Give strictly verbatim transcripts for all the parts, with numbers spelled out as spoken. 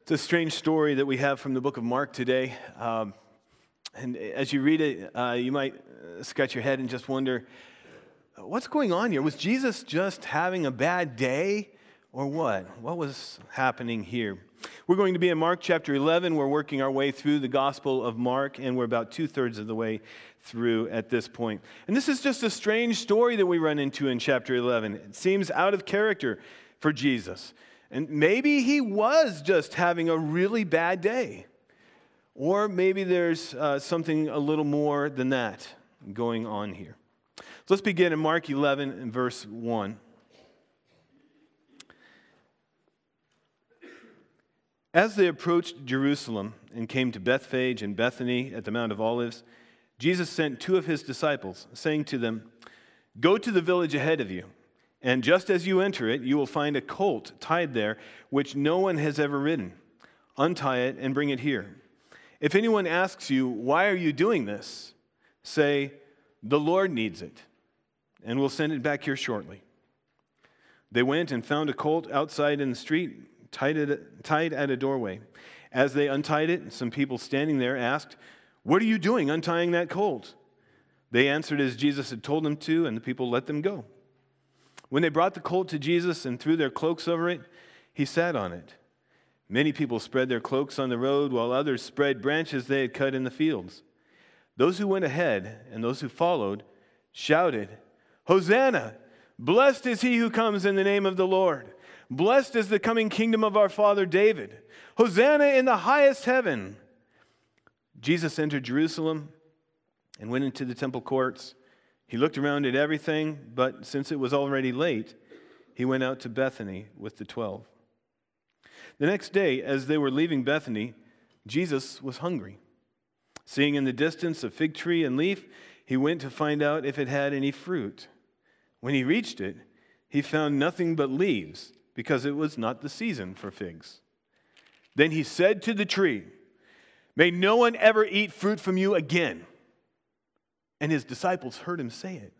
It's a strange story that we have from the book of Mark today. Um, and as you read it, uh, you might scratch your head and just wonder, what's going on here? Was Jesus just having a bad day or what? What was happening here? We're going to be in Mark chapter eleven. We're working our way through the Gospel of Mark, and we're about two-thirds of the way through at this point. And this is just a strange story that we run into in chapter eleven. It seems out of character for Jesus. And maybe he was just having a really bad day. Or maybe there's uh, something a little more than that going on here. So let's begin in Mark eleven and verse one. As they approached Jerusalem and came to Bethphage and Bethany at the Mount of Olives, Jesus sent two of his disciples, saying to them, "Go to the village ahead of you. And just as you enter it, you will find a colt tied there, which no one has ever ridden. Untie it and bring it here. If anyone asks you, 'Why are you doing this?' say, 'The Lord needs it, and we'll send it back here shortly.'" They went and found a colt outside in the street, tied, it, tied at a doorway. As they untied it, some people standing there asked, "What are you doing untying that colt?" They answered as Jesus had told them to, and the people let them go. When they brought the colt to Jesus and threw their cloaks over it, he sat on it. Many people spread their cloaks on the road, while others spread branches they had cut in the fields. Those who went ahead and those who followed shouted, "Hosanna! Blessed is he who comes in the name of the Lord. Blessed is the coming kingdom of our father David. Hosanna in the highest heaven." Jesus entered Jerusalem and went into the temple courts. He looked around at everything, but since it was already late, he went out to Bethany with the twelve. The next day, as they were leaving Bethany, Jesus was hungry. Seeing in the distance a fig tree and leaf, he went to find out if it had any fruit. When he reached it, he found nothing but leaves, because it was not the season for figs. Then he said to the tree, "May no one ever eat fruit from you again." And his disciples heard him say it.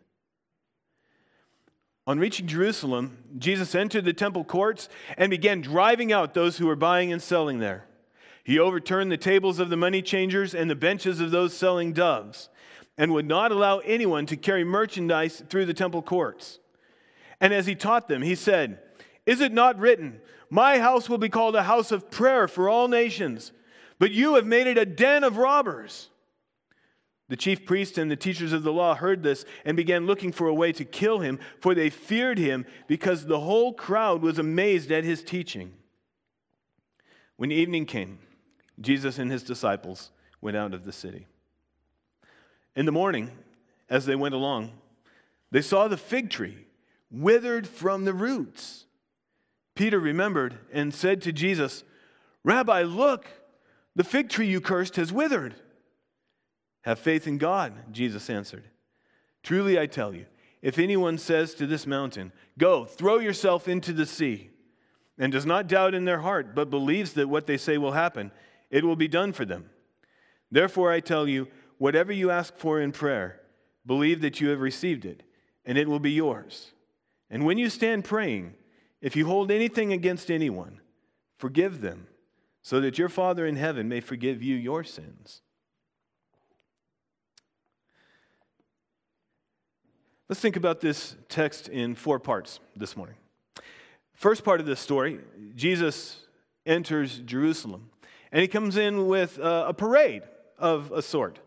On reaching Jerusalem, Jesus entered the temple courts and began driving out those who were buying and selling there. He overturned the tables of the money changers and the benches of those selling doves, and would not allow anyone to carry merchandise through the temple courts. And as he taught them, he said, "Is it not written, 'My house will be called a house of prayer for all nations,' but you have made it a den of robbers." The chief priests and the teachers of the law heard this and began looking for a way to kill him, for they feared him because the whole crowd was amazed at his teaching. When evening came, Jesus and his disciples went out of the city. In the morning, as they went along, they saw the fig tree withered from the roots. Peter remembered and said to Jesus, "Rabbi, look, the fig tree you cursed has withered." "Have faith in God," Jesus answered. "Truly I tell you, if anyone says to this mountain, 'Go, throw yourself into the sea,' and does not doubt in their heart, but believes that what they say will happen, it will be done for them. Therefore I tell you, whatever you ask for in prayer, believe that you have received it, and it will be yours. And when you stand praying, if you hold anything against anyone, forgive them, so that your Father in heaven may forgive you your sins." Let's think about this text in four parts this morning. First part of this story, Jesus enters Jerusalem, and he comes in with a parade of a sort.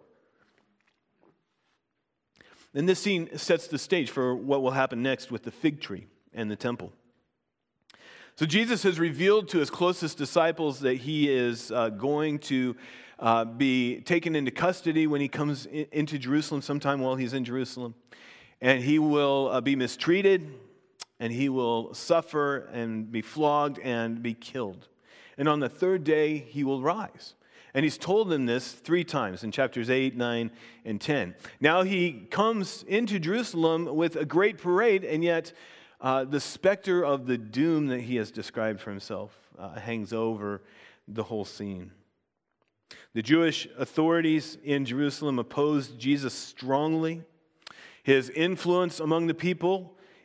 And this scene sets the stage for what will happen next with the fig tree and the temple. So Jesus has revealed to his closest disciples that he is uh, going to uh, be taken into custody when he comes in, into Jerusalem sometime while he's in Jerusalem. And he will uh, be mistreated, and he will suffer and be flogged and be killed. And on the third day, he will rise. And he's told them this three times in chapters eight, nine, and ten. Now he comes into Jerusalem with a great parade, and yet uh, the specter of the doom that he has described for himself uh, hangs over the whole scene. The Jewish authorities in Jerusalem opposed Jesus strongly. His influence among the people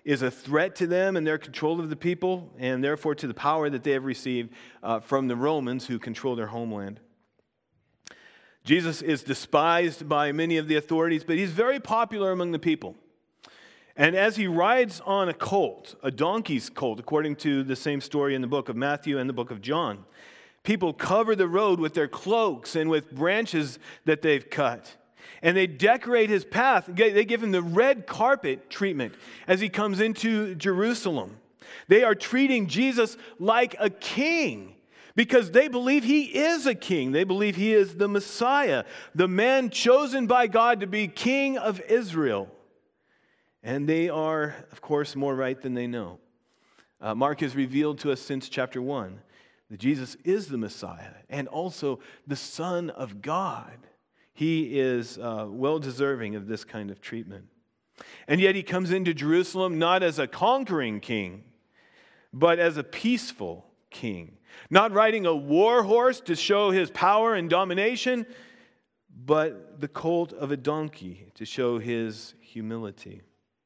is a threat to them and their control of the people, and therefore to the power that they have received uh, from the Romans who control their homeland. Jesus is despised by many of the authorities, but he's very popular among the people. And as he rides on a colt, a donkey's colt, according to the same story in the book of Matthew and the book of John, people cover the road with their cloaks and with branches that they've cut. And they decorate his path. They give him the red carpet treatment as he comes into Jerusalem. They are treating Jesus like a king, because they believe he is a king. They believe he is the Messiah, the man chosen by God to be king of Israel. And they are, of course, more right than they know. Uh, Mark has revealed to us since chapter one that Jesus is the Messiah and also the Son of God. He is uh, well-deserving of this kind of treatment. And yet he comes into Jerusalem not as a conquering king, but as a peaceful king. Not riding a war horse to show his power and domination, but the colt of a donkey to show his humility.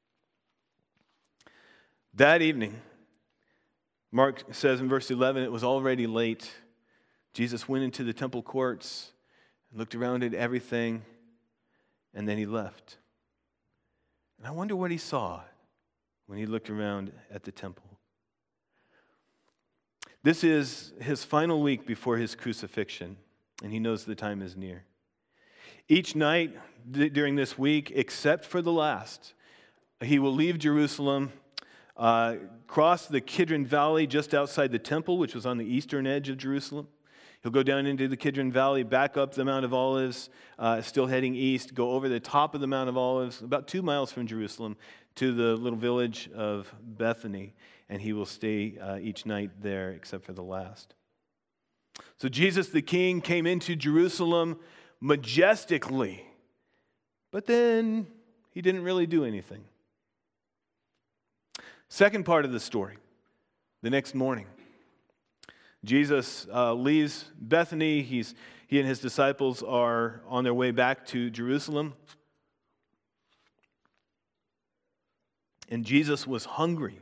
That evening, Mark says in verse eleven, it was already late. Jesus went into the temple courts, looked around at everything, and then he left. And I wonder what he saw when he looked around at the temple. This is his final week before his crucifixion, and he knows the time is near. Each night d- during this week, except for the last, he will leave Jerusalem, uh, cross the Kidron Valley just outside the temple, which was on the eastern edge of Jerusalem. He'll go down into the Kidron Valley, back up the Mount of Olives, uh, still heading east, go over the top of the Mount of Olives, about two miles from Jerusalem, to the little village of Bethany, and he will stay uh, each night there except for the last. So Jesus the King came into Jerusalem majestically, but then he didn't really do anything. Second part of the story, the next morning. Jesus uh, leaves Bethany. He's, he and his disciples are on their way back to Jerusalem. And Jesus was hungry.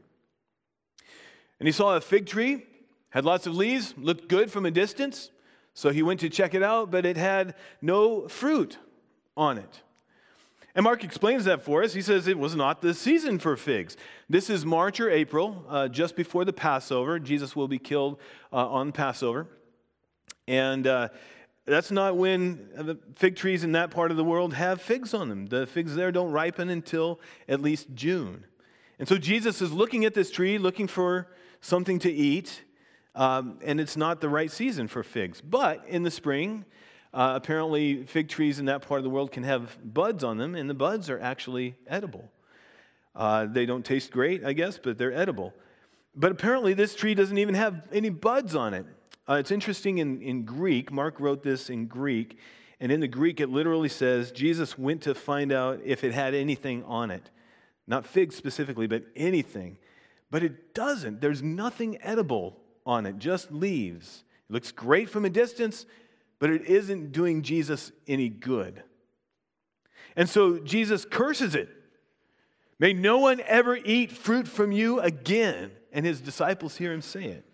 And he saw a fig tree, had lots of leaves, looked good from a distance. So he went to check it out, but it had no fruit on it. And Mark explains that for us. He says it was not the season for figs. This is March or April, uh, just before the Passover. Jesus will be killed uh, on Passover. And uh, that's not when the fig trees in that part of the world have figs on them. The figs there don't ripen until at least June. And so Jesus is looking at this tree, looking for something to eat, um, and it's not the right season for figs. But in the spring, Uh, apparently, fig trees in that part of the world can have buds on them, and the buds are actually edible. Uh, they don't taste great, I guess, but they're edible. But apparently, this tree doesn't even have any buds on it. Uh, it's interesting in, in Greek. Mark wrote this in Greek, and in the Greek, it literally says Jesus went to find out if it had anything on it. Not figs specifically, but anything. But it doesn't. There's nothing edible on it, just leaves. It looks great from a distance, but it isn't doing Jesus any good. And so Jesus curses it. May no one ever eat fruit from you again. And his disciples hear him say it.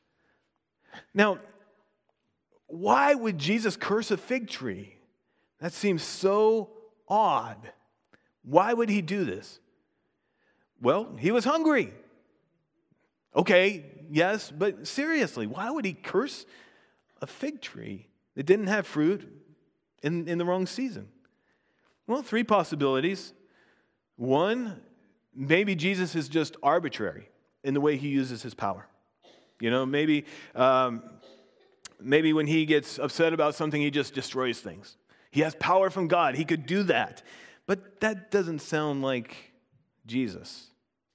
Now, why would Jesus curse a fig tree? That seems so odd. Why would he do this? Well, he was hungry. Okay, yes, but seriously, why would he curse a fig tree that didn't have fruit in, in the wrong season? Well, three possibilities. One, maybe Jesus is just arbitrary in the way he uses his power. You know, maybe, um, maybe when he gets upset about something, he just destroys things. He has power from God. He could do that. But that doesn't sound like Jesus.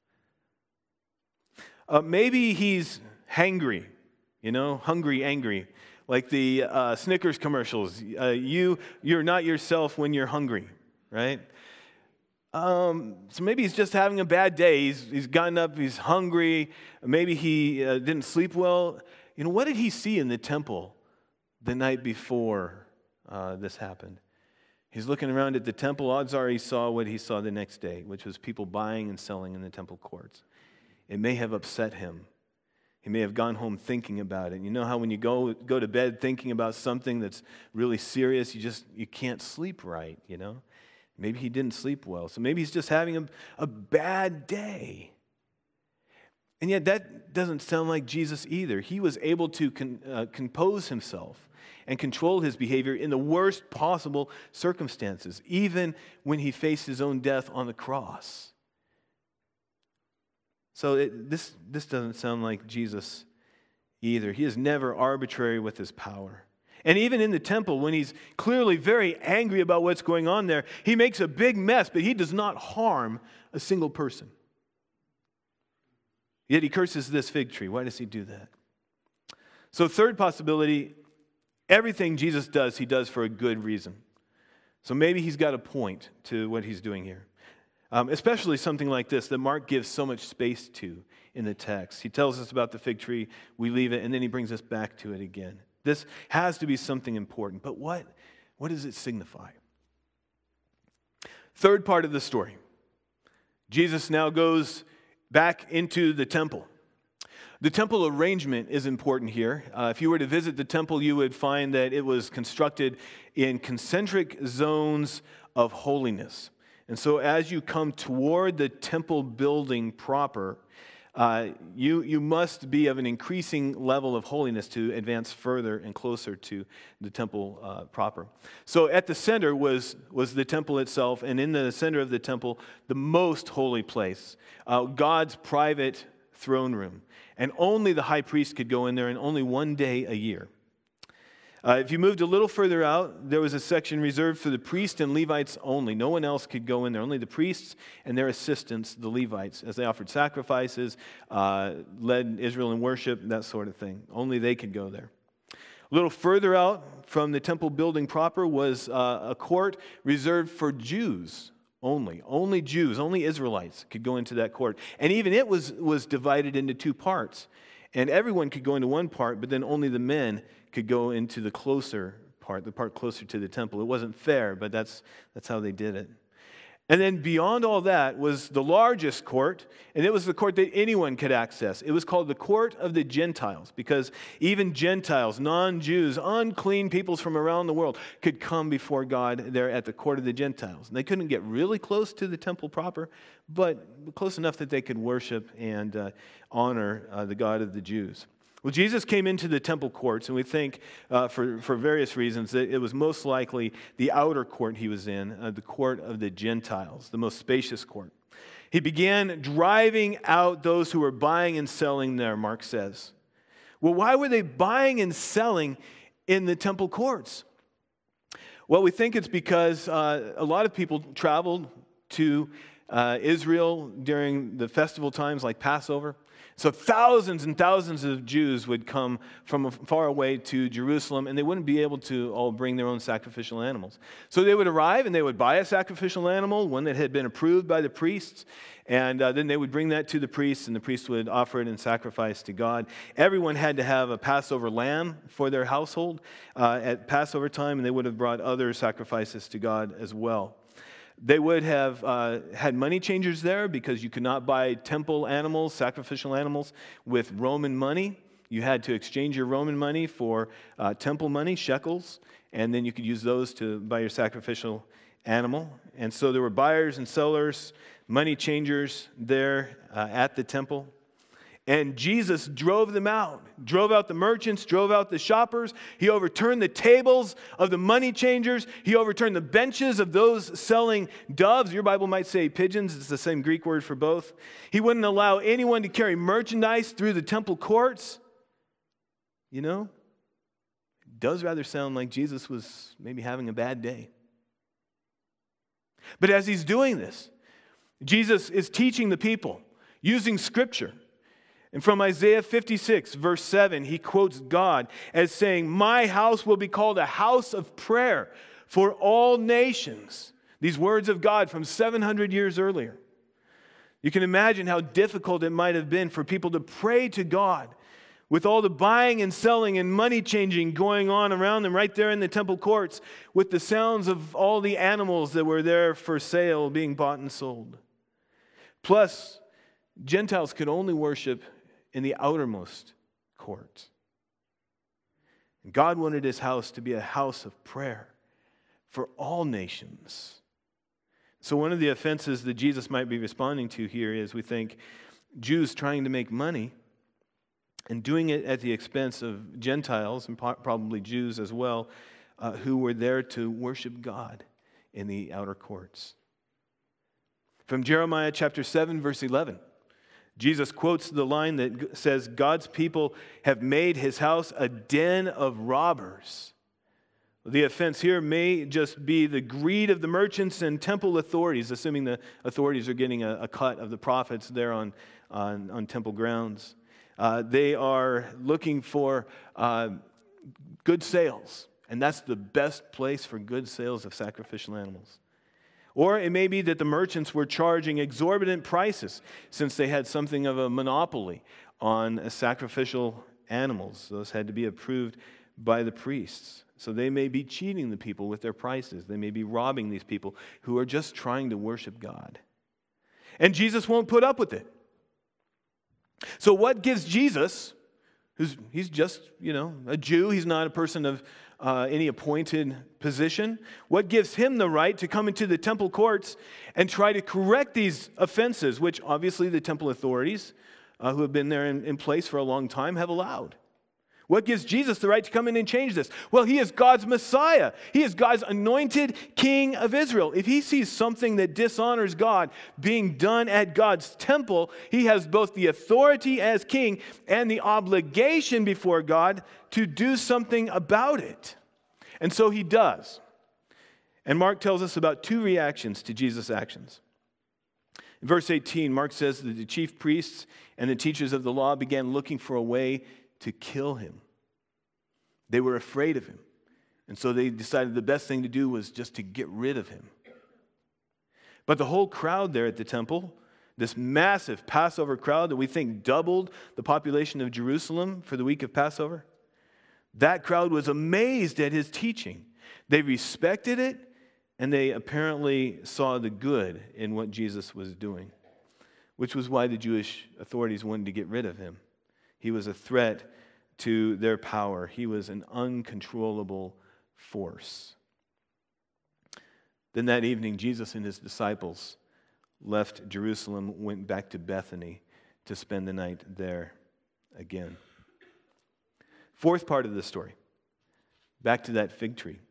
Uh, maybe he's hangry, you know, hungry, angry. Like the uh, Snickers commercials, uh, you, you're not yourself when you're hungry, right? Um, so maybe he's just having a bad day. He's, he's gotten up, he's hungry. Maybe he uh, didn't sleep well. You know, what did he see in the temple the night before uh, this happened? He's looking around at the temple. Odds are he saw what he saw the next day, which was people buying and selling in the temple courts. It may have upset him. He may have gone home thinking about it. You know how when you go go to bed thinking about something that's really serious, you just you can't sleep right, you know? Maybe he didn't sleep well. So maybe he's just having a, a bad day. And yet that doesn't sound like Jesus either. He was able to con, uh, compose himself and control his behavior in the worst possible circumstances, even when he faced his own death on the cross. So it, this, this doesn't sound like Jesus either. He is never arbitrary with his power. And even in the temple, when he's clearly very angry about what's going on there, he makes a big mess, but he does not harm a single person. Yet he curses this fig tree. Why does he do that? So third possibility, everything Jesus does, he does for a good reason. So maybe he's got a point to what he's doing here. Um, especially something like this that Mark gives so much space to in the text. He tells us about the fig tree, we leave it, and then he brings us back to it again. This has to be something important. But what, what does it signify? Third part of the story. Jesus now goes back into the temple. The temple arrangement is important here. Uh, if you were to visit the temple, you would find that it was constructed in concentric zones of holiness. And so as you come toward the temple building proper, uh, you, you must be of an increasing level of holiness to advance further and closer to the temple uh, proper. So at the center was, was the temple itself, and in the center of the temple, the most holy place, uh, God's private throne room. And only the high priest could go in there, and only one day a year. Uh, if you moved a little further out, there was a section reserved for the priests and Levites only. No one else could go in there. Only the priests and their assistants, the Levites, as they offered sacrifices, uh, led Israel in worship, that sort of thing. Only they could go there. A little further out from the temple building proper was uh, a court reserved for Jews only. Only Jews, only Israelites could go into that court. And even it was, was divided into two parts. And everyone could go into one part, but then only the men could go into the closer part, the part closer to the temple. It wasn't fair, but that's that's how they did it. And then beyond all that was the largest court, and it was the court that anyone could access. It was called the court of the Gentiles, because even Gentiles, non-Jews, unclean peoples from around the world could come before God there at the court of the Gentiles. And they couldn't get really close to the temple proper, but close enough that they could worship and uh, honor uh, the God of the Jews. Well, Jesus came into the temple courts, and we think uh, for, for various reasons that it was most likely the outer court he was in, uh, the court of the Gentiles, the most spacious court. He began driving out those who were buying and selling there, Mark says. Well, why were they buying and selling in the temple courts? Well, we think it's because uh, a lot of people traveled to uh, Israel during the festival times like Passover. So thousands and thousands of Jews would come from far away to Jerusalem, and they wouldn't be able to all bring their own sacrificial animals. So they would arrive, and they would buy a sacrificial animal, one that had been approved by the priests, and uh, then they would bring that to the priests, and the priests would offer it in sacrifice to God. Everyone had to have a Passover lamb for their household uh, at Passover time, and they would have brought other sacrifices to God as well. They would have uh, had money changers there because you could not buy temple animals, sacrificial animals, with Roman money. You had to exchange your Roman money for uh, temple money, shekels, and then you could use those to buy your sacrificial animal. And so there were buyers and sellers, money changers there uh, at the temple. And Jesus drove them out, drove out the merchants, drove out the shoppers. He overturned the tables of the money changers. He overturned the benches of those selling doves. Your Bible might say pigeons. It's the same Greek word for both. He wouldn't allow anyone to carry merchandise through the temple courts. You know, it does rather sound like Jesus was maybe having a bad day. But as he's doing this, Jesus is teaching the people using Scripture. And from Isaiah fifty-six, verse seven, he quotes God as saying, "My house will be called a house of prayer for all nations." These words of God from seven hundred years earlier. You can imagine how difficult it might have been for people to pray to God with all the buying and selling and money changing going on around them right there in the temple courts, with the sounds of all the animals that were there for sale being bought and sold. Plus, Gentiles could only worship in the outermost court. And God wanted his house to be a house of prayer for all nations. So one of the offenses that Jesus might be responding to here is, we think, Jews trying to make money and doing it at the expense of Gentiles, and probably Jews as well, uh, who were there to worship God in the outer courts. From Jeremiah chapter seven, verse eleven, Jesus quotes the line that says, God's people have made his house a den of robbers. The offense here may just be the greed of the merchants and temple authorities, assuming the authorities are getting a, a cut of the profits there on, on, on temple grounds. Uh, they are looking for uh, good sales, and that's the best place for good sales of sacrificial animals. Or it may be that the merchants were charging exorbitant prices since they had something of a monopoly on sacrificial animals. Those had to be approved by the priests. So they may be cheating the people with their prices. They may be robbing these people who are just trying to worship God. And Jesus won't put up with it. So what gives Jesus, who's he's just, you know, a Jew, he's not a person of uh, any appointed position, what gives him the right to come into the temple courts and try to correct these offenses, which obviously the temple authorities uh, who have been there in, in place for a long time have allowed? What gives Jesus the right to come in and change this? Well, he is God's Messiah. He is God's anointed King of Israel. If he sees something that dishonors God being done at God's temple, he has both the authority as king and the obligation before God to do something about it. And so he does. And Mark tells us about two reactions to Jesus' actions. In verse eighteen, Mark says that the chief priests and the teachers of the law began looking for a way to kill him. They were afraid of him. And so they decided the best thing to do was just to get rid of him. But the whole crowd there at the temple, this massive Passover crowd that we think doubled the population of Jerusalem for the week of Passover, that crowd was amazed at his teaching. They respected it, and they apparently saw the good in what Jesus was doing, which was why the Jewish authorities wanted to get rid of him. He was a threat to their power. He was an uncontrollable force. Then that evening, Jesus and his disciples left Jerusalem, went back to Bethany to spend the night there again. Fourth part of the story, back to that fig tree.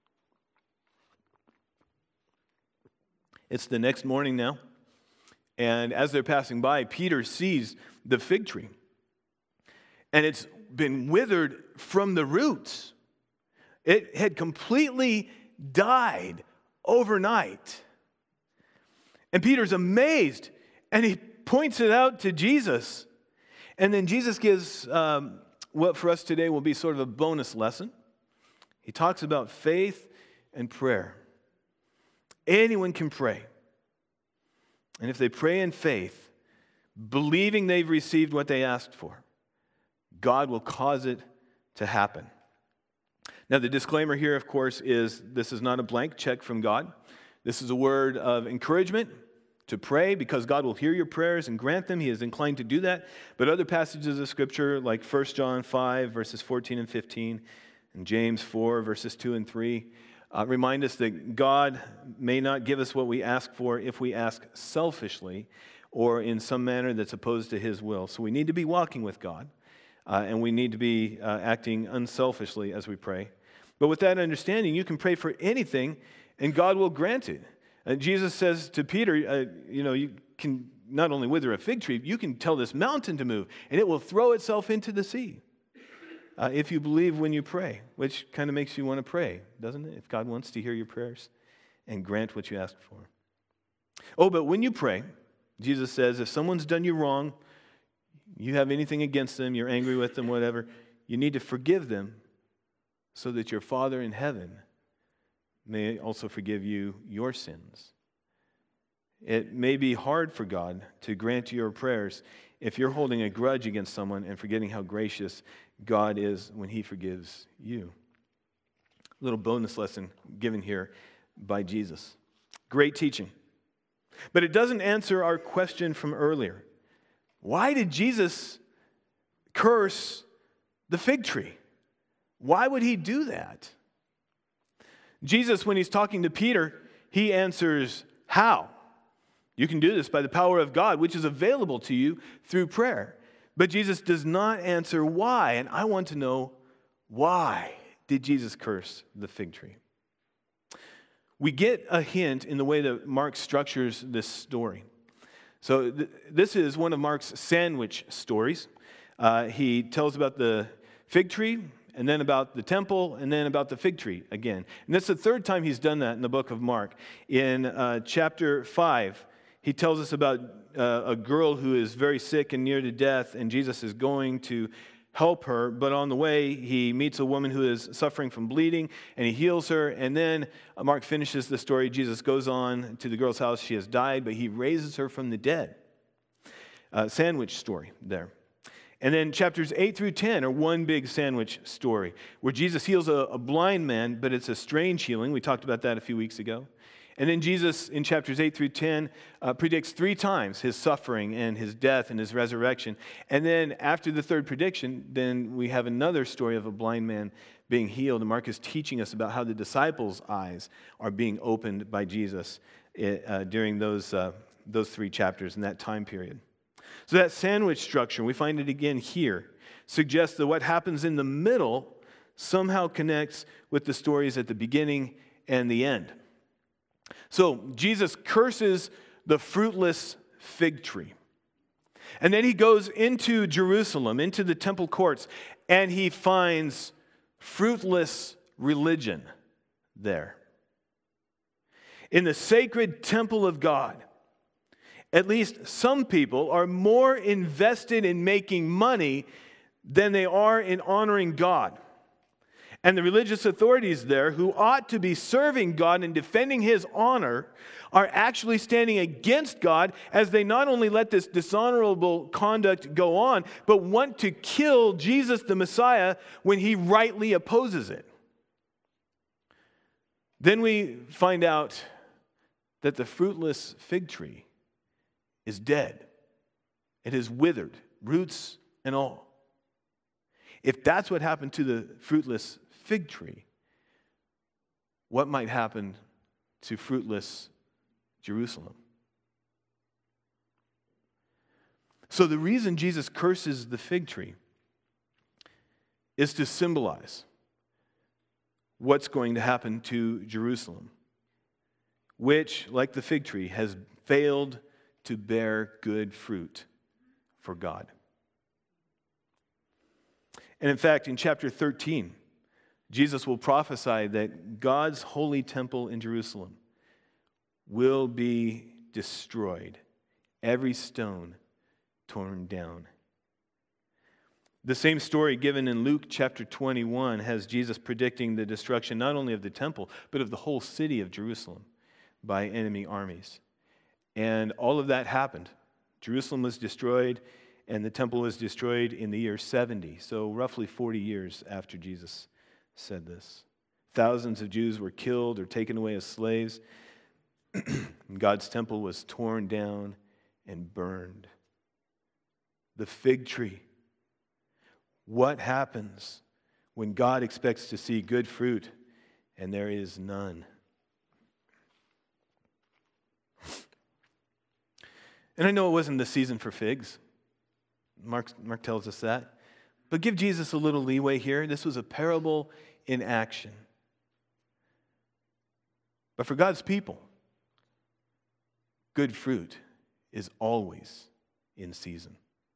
It's the next morning now, and as they're passing by, Peter sees the fig tree. And it's been withered from the roots. It had completely died overnight. And Peter's amazed, and he points it out to Jesus. And then Jesus gives um, what for us today will be sort of a bonus lesson. He talks about faith and prayer. Anyone can pray. And if they pray in faith, believing they've received what they asked for, God will cause it to happen. Now, the disclaimer here, of course, is this is not a blank check from God. This is a word of encouragement to pray because God will hear your prayers and grant them. He is inclined to do that. But other passages of Scripture, like First John five, verses fourteen and fifteen, and James four, verses two and three, uh, remind us that God may not give us what we ask for if we ask selfishly or in some manner that's opposed to His will. So we need to be walking with God. Uh, and we need to be uh, acting unselfishly as we pray. But with that understanding, you can pray for anything, and God will grant it. Uh, Jesus says to Peter, uh, you know, you can not only wither a fig tree, you can tell this mountain to move, and it will throw itself into the sea. Uh, if you believe when you pray, which kind of makes you want to pray, doesn't it? If God wants to hear your prayers and grant what you ask for. Oh, but when you pray, Jesus says, if someone's done you wrong, you have anything against them, you're angry with them, whatever, you need to forgive them so that your Father in heaven may also forgive you your sins. It may be hard for God to grant your prayers if you're holding a grudge against someone and forgetting how gracious God is when he forgives you. A little bonus lesson given here by Jesus. Great teaching. But it doesn't answer our question from earlier. Why did Jesus curse the fig tree? Why would he do that? Jesus, when he's talking to Peter, he answers, how? You can do this by the power of God, which is available to you through prayer. But Jesus does not answer why, and I want to know, why did Jesus curse the fig tree? We get a hint in the way that Mark structures this story. So th- this is one of Mark's sandwich stories. Uh, he tells about the fig tree, and then about the temple, and then about the fig tree again. And that's the third time he's done that in the book of Mark. In uh, chapter five, he tells us about uh, a girl who is very sick and near to death, and Jesus is going to help her, but on the way, he meets a woman who is suffering from bleeding, and he heals her, and then uh, Mark finishes the story. Jesus goes on to the girl's house. She has died, but he raises her from the dead. Uh, sandwich story there. And then chapters eight through ten are one big sandwich story where Jesus heals a, a blind man, but it's a strange healing. We talked about that a few weeks ago. And then Jesus, in chapters eight through ten, uh, predicts three times his suffering and his death and his resurrection. And then after the third prediction, then we have another story of a blind man being healed. And Mark is teaching us about how the disciples' eyes are being opened by Jesus uh, during those, uh, those three chapters in that time period. So that sandwich structure, we find it again here, suggests that what happens in the middle somehow connects with the stories at the beginning and the end. So Jesus curses the fruitless fig tree. And then he goes into Jerusalem, into the temple courts, and he finds fruitless religion there. In the sacred temple of God, at least some people are more invested in making money than they are in honoring God. And the religious authorities there, who ought to be serving God and defending his honor, are actually standing against God as they not only let this dishonorable conduct go on, but want to kill Jesus the Messiah when he rightly opposes it. Then we find out that the fruitless fig tree is dead. It is withered, roots and all. If that's what happened to the fruitless fig tree, what might happen to fruitless Jerusalem? So the reason Jesus curses the fig tree is to symbolize what's going to happen to Jerusalem, which, like the fig tree, has failed to bear good fruit for God. And in fact, in chapter thirteen, Jesus will prophesy that God's holy temple in Jerusalem will be destroyed, every stone torn down. The same story given in Luke chapter twenty-one has Jesus predicting the destruction not only of the temple, but of the whole city of Jerusalem by enemy armies. And all of that happened. Jerusalem was destroyed, and the temple was destroyed in the year seventy, so roughly forty years after Jesus said this. Thousands of Jews were killed or taken away as slaves. God's temple was torn down and burned. The fig tree. What happens when God expects to see good fruit and there is none? And I know it wasn't the season for figs. Mark, Mark tells us that. But give Jesus a little leeway here. This was a parable in action. But for God's people, good fruit is always in season.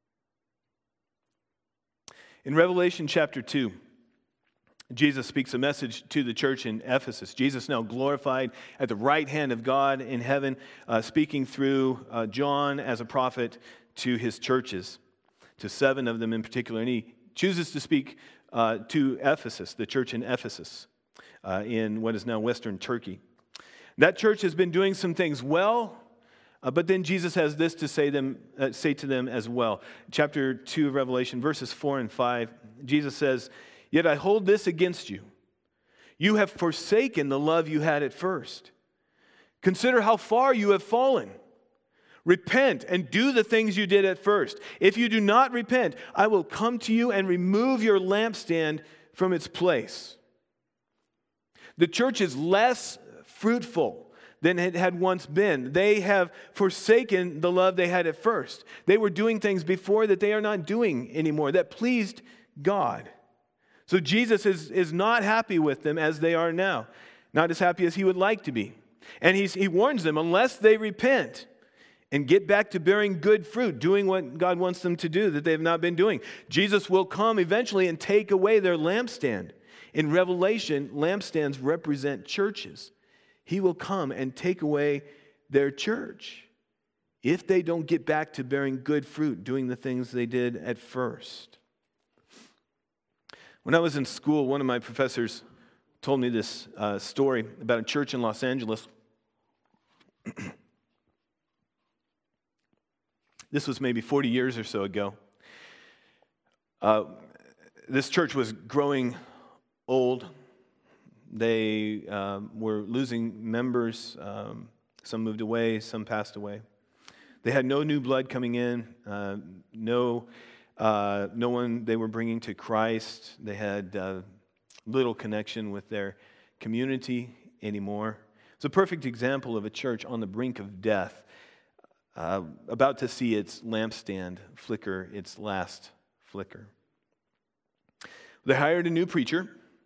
In Revelation chapter two, Jesus speaks a message to the church in Ephesus. Jesus, now glorified at the right hand of God in heaven, uh, speaking through uh, John as a prophet to his churches, to seven of them in particular. And he chooses to speak uh, to Ephesus, the church in Ephesus, uh, in what is now Western Turkey. That church has been doing some things well, Uh, but then Jesus has this to say them uh, say to them as well. Chapter two of Revelation, verses four and five, Jesus says, "Yet I hold this against you. You have forsaken the love you had at first. Consider how far you have fallen. Repent and do the things you did at first. If you do not repent, I will come to you and remove your lampstand from its place." The church is less fruitful than it had once been. They have forsaken the love they had at first. They were doing things before that they are not doing anymore that pleased God. So Jesus is, is not happy with them as they are now, not as happy as he would like to be. And he's, he warns them, unless they repent and get back to bearing good fruit, doing what God wants them to do that they have not been doing, Jesus will come eventually and take away their lampstand. In Revelation, lampstands represent churches. He will come and take away their church if they don't get back to bearing good fruit, doing the things they did at first. When I was in school, one of my professors told me this uh, story about a church in Los Angeles. This was maybe forty years or so ago. Uh, this church was growing old. They um, were losing members. Um, some moved away, some passed away. They had no new blood coming in, uh, no, uh, no one they were bringing to Christ. They had uh, little connection with their community anymore. It's a perfect example of a church on the brink of death, uh, about to see its lampstand flicker its last flicker. They hired a new preacher.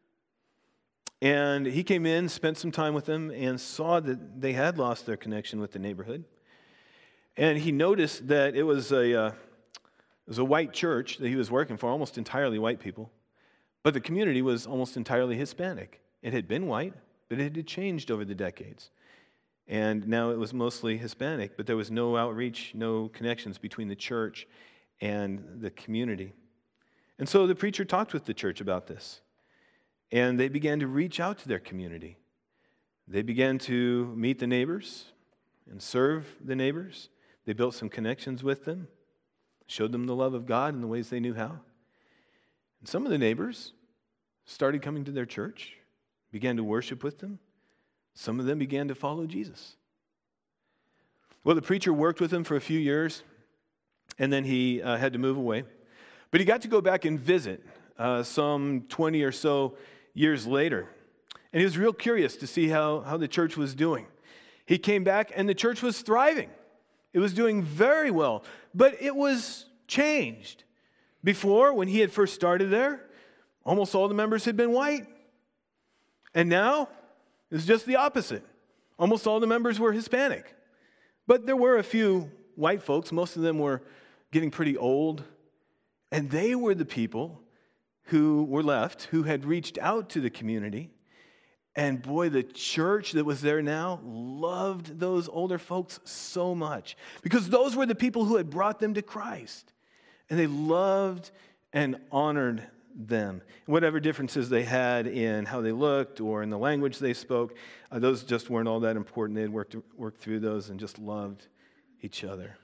And he came in, spent some time with them, and saw that they had lost their connection with the neighborhood. And he noticed that it was a uh, it was a white church that he was working for, almost entirely white people. But the community was almost entirely Hispanic. It had been white, but it had changed over the decades. And now it was mostly Hispanic, but there was no outreach, no connections between the church and the community. And so the preacher talked with the church about this. And they began to reach out to their community. They began to meet the neighbors and serve the neighbors. They built some connections with them, showed them the love of God in the ways they knew how. And some of the neighbors started coming to their church, began to worship with them. Some of them began to follow Jesus. Well, the preacher worked with them for a few years, and then he uh, had to move away. But he got to go back and visit uh, some twenty or so years later. And he was real curious to see how, how the church was doing. He came back and the church was thriving. It was doing very well, but it was changed. Before, when he had first started there, almost all the members had been white. And now, it was just the opposite. Almost all the members were Hispanic. But there were a few white folks. Most of them were getting pretty old. And they were the people who were left, who had reached out to the community. And boy, the church that was there now loved those older folks so much, because those were the people who had brought them to Christ. And they loved and honored them. Whatever differences they had in how they looked or in the language they spoke, uh, those just weren't all that important. They had worked, worked through those and just loved each other.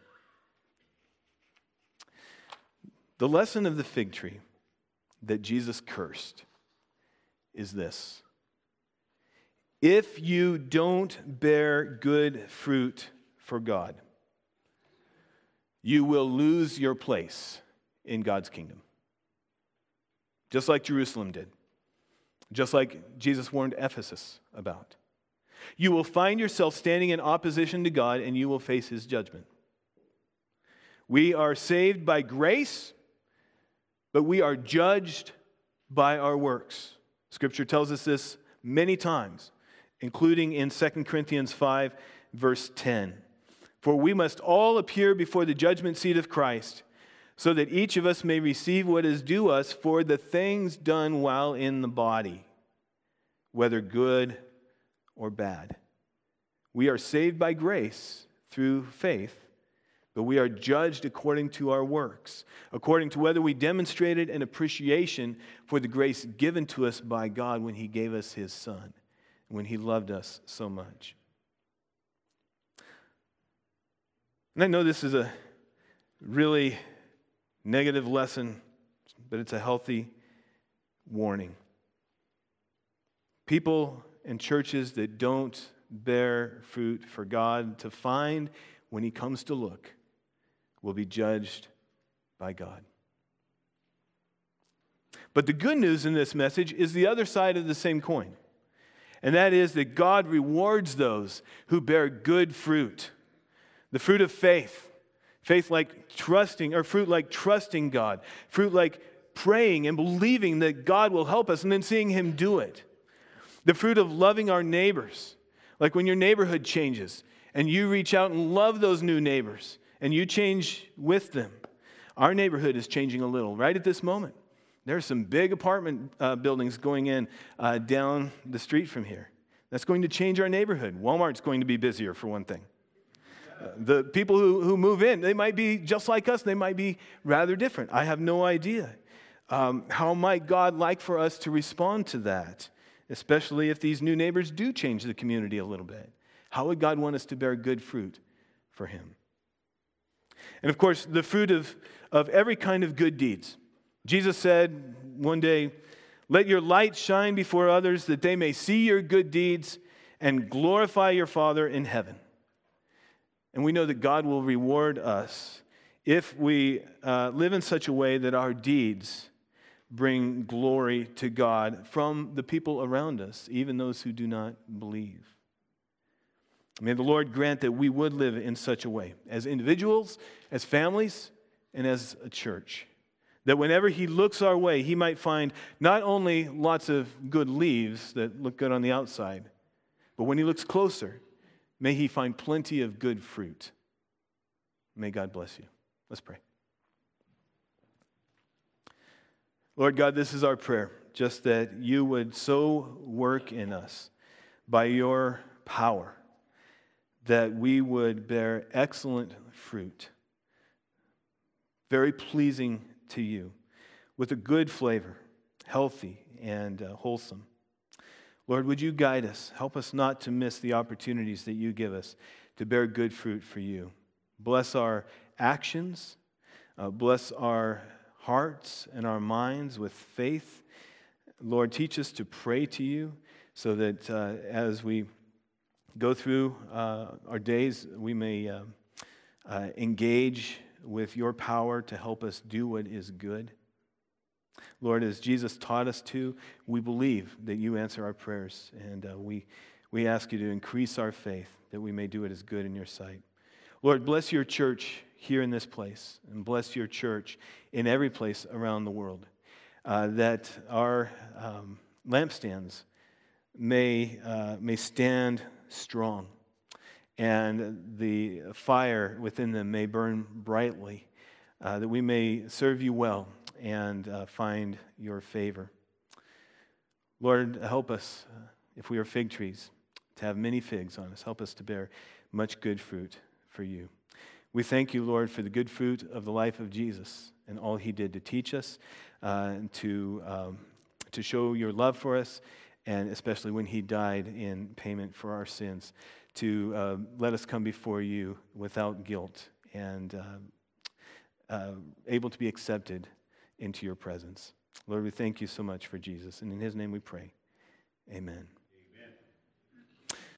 The lesson of the fig tree that Jesus cursed is this: if you don't bear good fruit for God, you will lose your place in God's kingdom. Just like Jerusalem did. Just like Jesus warned Ephesus about. You will find yourself standing in opposition to God, and you will face His judgment. We are saved by grace, but we are judged by our works. Scripture tells us this many times, including in Second Corinthians five, verse ten. For we must all appear before the judgment seat of Christ, so that each of us may receive what is due us for the things done while in the body, whether good or bad. We are saved by grace through faith, but we are judged according to our works, according to whether we demonstrated an appreciation for the grace given to us by God when He gave us His Son, when He loved us so much. And I know this is a really negative lesson, but it's a healthy warning. People and churches that don't bear fruit for God to find when He comes to look will be judged by God. But the good news in this message is the other side of the same coin. And that is that God rewards those who bear good fruit. The fruit of faith. Faith like trusting, or fruit like trusting God. Fruit like praying and believing that God will help us and then seeing Him do it. The fruit of loving our neighbors. Like when your neighborhood changes and you reach out and love those new neighbors and you change with them. Our neighborhood is changing a little right at this moment. There are some big apartment uh, buildings going in uh, down the street from here. That's going to change our neighborhood. Walmart's going to be busier, for one thing. Uh, the people who, who move in, they might be just like us. They might be rather different. I have no idea. Um, how might God like for us to respond to that, especially if these new neighbors do change the community a little bit? How would God want us to bear good fruit for Him? And of course, the fruit of, of every kind of good deeds. Jesus said one day, "Let your light shine before others that they may see your good deeds and glorify your Father in heaven." And we know that God will reward us if we uh, live in such a way that our deeds bring glory to God from the people around us, even those who do not believe. May the Lord grant that we would live in such a way, as individuals, as families, and as a church. That whenever He looks our way, He might find not only lots of good leaves that look good on the outside, but when He looks closer, may He find plenty of good fruit. May God bless you. Let's pray. Lord God, this is our prayer, just that You would so work in us by Your power that we would bear excellent fruit, very pleasing to You, with a good flavor, healthy and uh, wholesome. Lord, would You guide us? Help us not to miss the opportunities that You give us to bear good fruit for You. Bless our actions, uh, bless our hearts and our minds with faith. Lord, teach us to pray to You so that uh, as we go through uh, our days, we may uh, uh, engage with Your power to help us do what is good. Lord, as Jesus taught us to, we believe that You answer our prayers, and uh, we, we ask You to increase our faith that we may do what is good in Your sight. Lord, bless Your church here in this place, and bless Your church in every place around the world, uh, that our um, lampstands may, uh, may stand strong, and the fire within them may burn brightly, uh, that we may serve You well and uh, find Your favor. Lord, help us, uh, if we are fig trees, to have many figs on us. Help us to bear much good fruit for You. We thank You, Lord, for the good fruit of the life of Jesus and all He did to teach us, uh, and to, um, to show Your love for us, and especially when He died in payment for our sins, to uh, let us come before You without guilt and uh, uh, able to be accepted into Your presence. Lord, we thank You so much for Jesus, and in His name we pray. Amen.